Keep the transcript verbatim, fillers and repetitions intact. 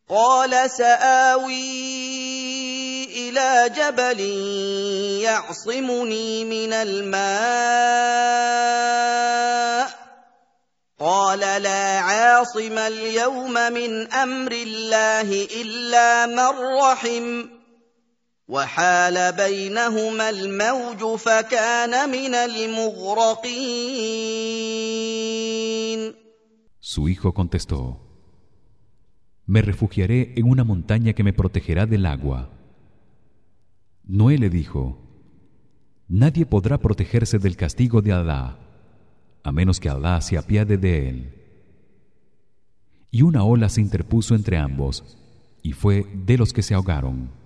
قال سآوي إلى جبل يعصمني من الماء قال لا عاصم اليوم من أمر الله إلا من رحم وحال بينهما الموج فكان من المغرقين. Su hijo contestó: Me refugiaré en una montaña que me protegerá del agua. Noé le dijo: Nadie podrá protegerse del castigo de Alá, a menos que Alá se apiade de él. Y una ola se interpuso entre ambos, y fue de los que se ahogaron.